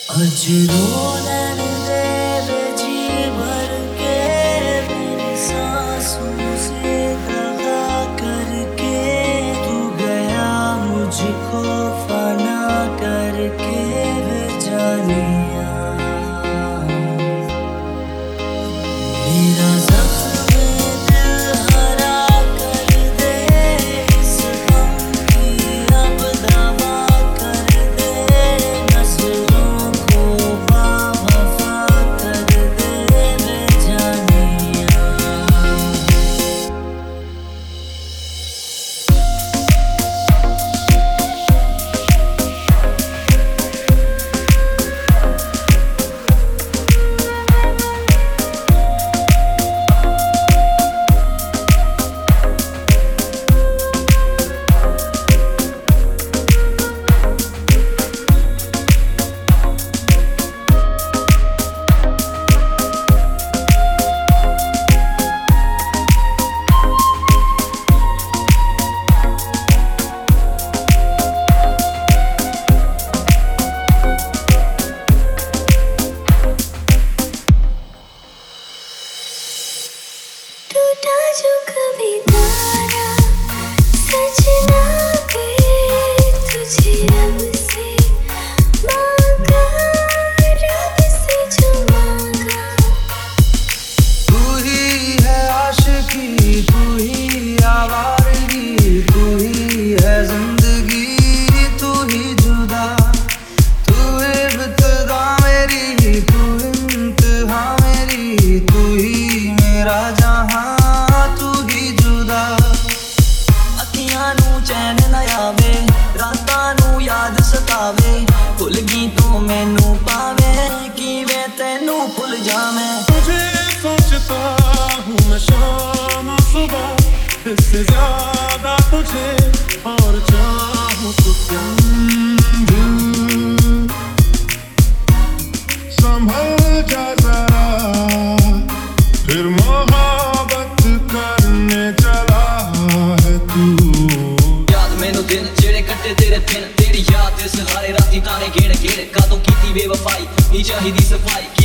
अज रोलन दे जी भर के मेरी सांसों से दगा करके तू गया मुझको फना करके वे जानिया मेरा जख्म दिल हरा कर दे इस गम की अब दवा कर दे नजरों को बावफा कर दे वे जानिया टूटा जो कभी तारा सजना पे तुझे रब से मांगा, रब से जो मांगा। तू ही है आशिकी, तू ही आवारगी, तू ही है जिंदगी, तू ही जुदा, तू इब्तिदा मेरी, तू इंतहा मेरी, तू ही मेरा जहां, तू ही जुदा। अखियां नू चैन ना आवे, रातां नू याद सतावे, भुल गई तू मैनू पावे कि वे तेनू भुल जावे। तुझे सोचता हूँ मैं शाम सुबह, इससे ज्यादा तुझे और चाहूँ तो क्या। संभल जा जरा, फिर मोहब्बत करने चला है तू। याद मैनू दिन जेड़े कट्टे तेरे दिन, तेरी याद दे सहारे राती ताने गेड़ गेड़, कातों कीती बेवफाई नी चाहिदी सफाई।